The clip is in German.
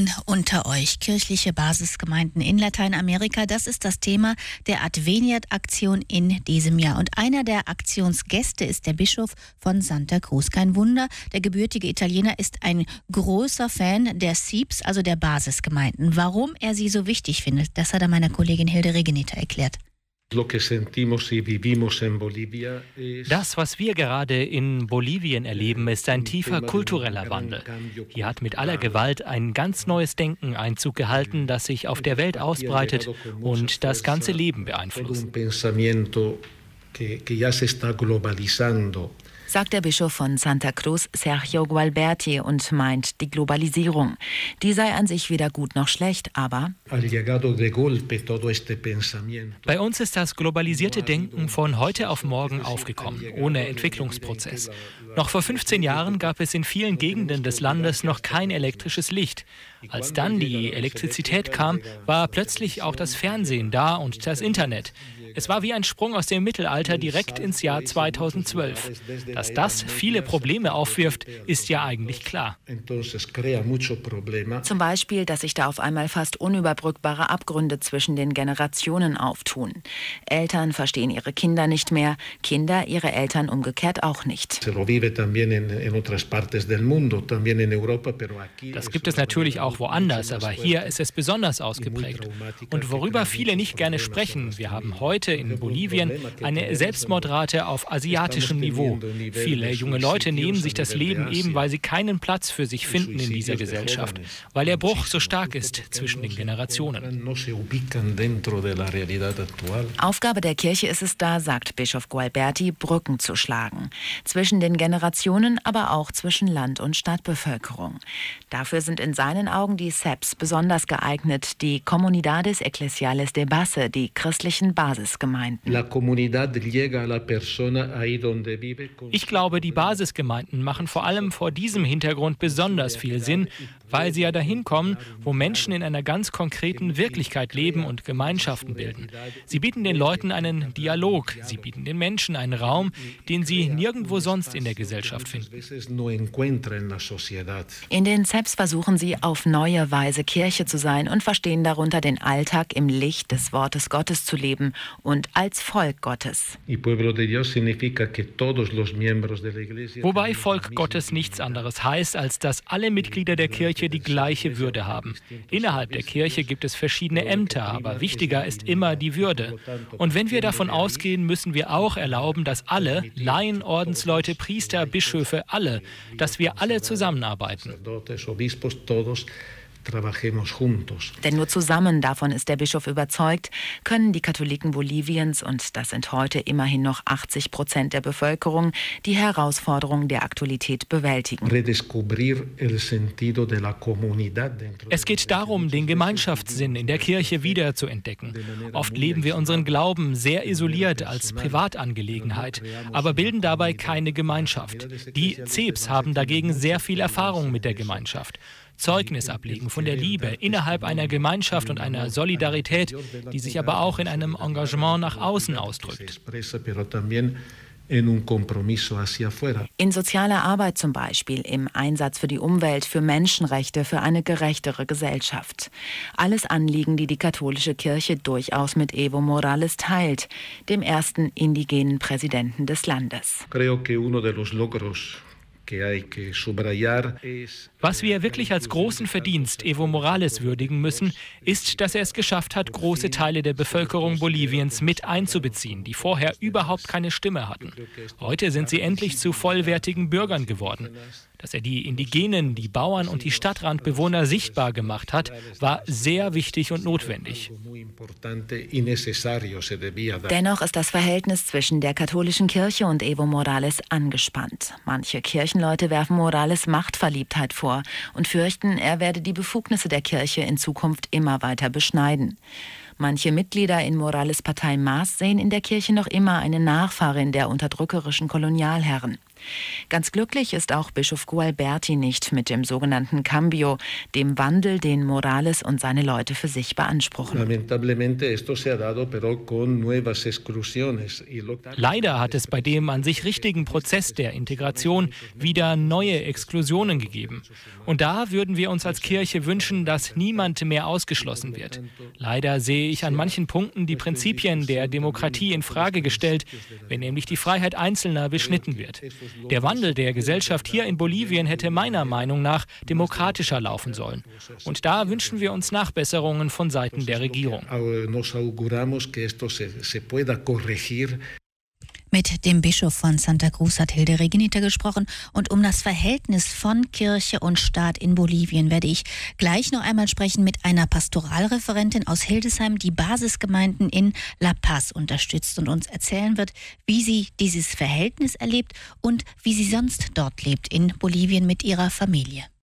Frieden unter euch. Kirchliche Basisgemeinden in Lateinamerika, das ist das Thema der Adveniat-Aktion in diesem Jahr. Und einer der Aktionsgäste ist der Bischof von Santa Cruz. Kein Wunder, der gebürtige Italiener ist ein großer Fan der CIPs, also der Basisgemeinden. Warum er sie so wichtig findet, das hat er meiner Kollegin Hilde Regeniter erklärt. Das, was wir gerade in Bolivien erleben, ist ein tiefer kultureller Wandel. Hier hat mit aller Gewalt ein ganz neues Denken Einzug gehalten, das sich auf der Welt ausbreitet und das ganze Leben beeinflusst. Sagt der Bischof von Santa Cruz, Sergio Gualberti, und meint die Globalisierung. Die sei an sich weder gut noch schlecht, aber bei uns ist das globalisierte Denken von heute auf morgen aufgekommen, ohne Entwicklungsprozess. Noch vor 15 Jahren gab es in vielen Gegenden des Landes noch kein elektrisches Licht. Als dann die Elektrizität kam, war plötzlich auch das Fernsehen da und das Internet. Es war wie ein Sprung aus dem Mittelalter direkt ins Jahr 2012. Dass das viele Probleme aufwirft, ist ja eigentlich klar. Zum Beispiel, dass sich da auf einmal fast unüberbrückbare Abgründe zwischen den Generationen auftun. Eltern verstehen ihre Kinder nicht mehr, Kinder ihre Eltern umgekehrt auch nicht. Das gibt es natürlich auch woanders, aber hier ist es besonders ausgeprägt. Und worüber viele nicht gerne sprechen, wir haben heute in Bolivien eine Selbstmordrate auf asiatischem Niveau. Viele junge Leute nehmen sich das Leben eben, weil sie keinen Platz für sich finden in dieser Gesellschaft, weil der Bruch so stark ist zwischen den Generationen. Aufgabe der Kirche ist es da, sagt Bischof Gualberti, Brücken zu schlagen. Zwischen den Generationen, aber auch zwischen Land- und Stadtbevölkerung. Dafür sind in seinen Augen die CEPs besonders geeignet, die Comunidades Eclesiales de Base, die christlichen Basisgemeinden. Ich glaube, die Basisgemeinden machen vor allem vor diesem Hintergrund besonders viel Sinn, weil sie ja dahin kommen, wo Menschen in einer ganz konkreten Wirklichkeit leben und Gemeinschaften bilden. Sie bieten den Leuten einen Dialog, sie bieten den Menschen einen Raum, den sie nirgendwo sonst in der Gesellschaft finden. In den CEPs versuchen sie auf neue Weise Kirche zu sein und verstehen darunter, den Alltag im Licht des Wortes Gottes zu leben und als Volk Gottes. Wobei Volk Gottes nichts anderes heißt, als dass alle Mitglieder der Kirche die gleiche Würde haben. Innerhalb der Kirche gibt es verschiedene Ämter, aber wichtiger ist immer die Würde. Und wenn wir davon ausgehen, müssen wir auch erlauben, dass alle, Laien, Ordensleute, Priester, Bischöfe, alle, dass wir alle zusammenarbeiten. Denn nur zusammen, davon ist der Bischof überzeugt, können die Katholiken Boliviens, und das sind heute immerhin noch 80% der Bevölkerung, die Herausforderungen der Aktualität bewältigen. Es geht darum, den Gemeinschaftssinn in der Kirche wieder zu entdecken. Oft leben wir unseren Glauben sehr isoliert als Privatangelegenheit, aber bilden dabei keine Gemeinschaft. Die CEPs haben dagegen sehr viel Erfahrung mit der Gemeinschaft. Zeugnis ablegen von der Liebe innerhalb einer Gemeinschaft und einer Solidarität, die sich aber auch in einem Engagement nach außen ausdrückt. In sozialer Arbeit zum Beispiel, im Einsatz für die Umwelt, für Menschenrechte, für eine gerechtere Gesellschaft. Alles Anliegen, die die katholische Kirche durchaus mit Evo Morales teilt, dem ersten indigenen Präsidenten des Landes. Was wir wirklich als großen Verdienst Evo Morales würdigen müssen, ist, dass er es geschafft hat, große Teile der Bevölkerung Boliviens mit einzubeziehen, die vorher überhaupt keine Stimme hatten. Heute sind sie endlich zu vollwertigen Bürgern geworden. Dass er die Indigenen, die Bauern und die Stadtrandbewohner sichtbar gemacht hat, war sehr wichtig und notwendig. Dennoch ist das Verhältnis zwischen der katholischen Kirche und Evo Morales angespannt. Manche Kirchenleute werfen Morales Machtverliebtheit vor und fürchten, er werde die Befugnisse der Kirche in Zukunft immer weiter beschneiden. Manche Mitglieder in Morales' Partei MAS sehen in der Kirche noch immer eine Nachfahrin der unterdrückerischen Kolonialherren. Ganz glücklich ist auch Bischof Gualberti nicht mit dem sogenannten Cambio, dem Wandel, den Morales und seine Leute für sich beanspruchen. Leider hat es bei dem an sich richtigen Prozess der Integration wieder neue Exklusionen gegeben. Und da würden wir uns als Kirche wünschen, dass niemand mehr ausgeschlossen wird. Leider sehe ich an manchen Punkten die Prinzipien der Demokratie in Frage gestellt, wenn nämlich die Freiheit Einzelner beschnitten wird. Der Wandel der Gesellschaft hier in Bolivien hätte meiner Meinung nach demokratischer laufen sollen. Und da wünschen wir uns Nachbesserungen von Seiten der Regierung. Mit dem Bischof von Santa Cruz hat Hilde Regeniter gesprochen. Und um das Verhältnis von Kirche und Staat in Bolivien werde ich gleich noch einmal sprechen mit einer Pastoralreferentin aus Hildesheim, die Basisgemeinden in La Paz unterstützt und uns erzählen wird, wie sie dieses Verhältnis erlebt und wie sie sonst dort lebt in Bolivien mit ihrer Familie.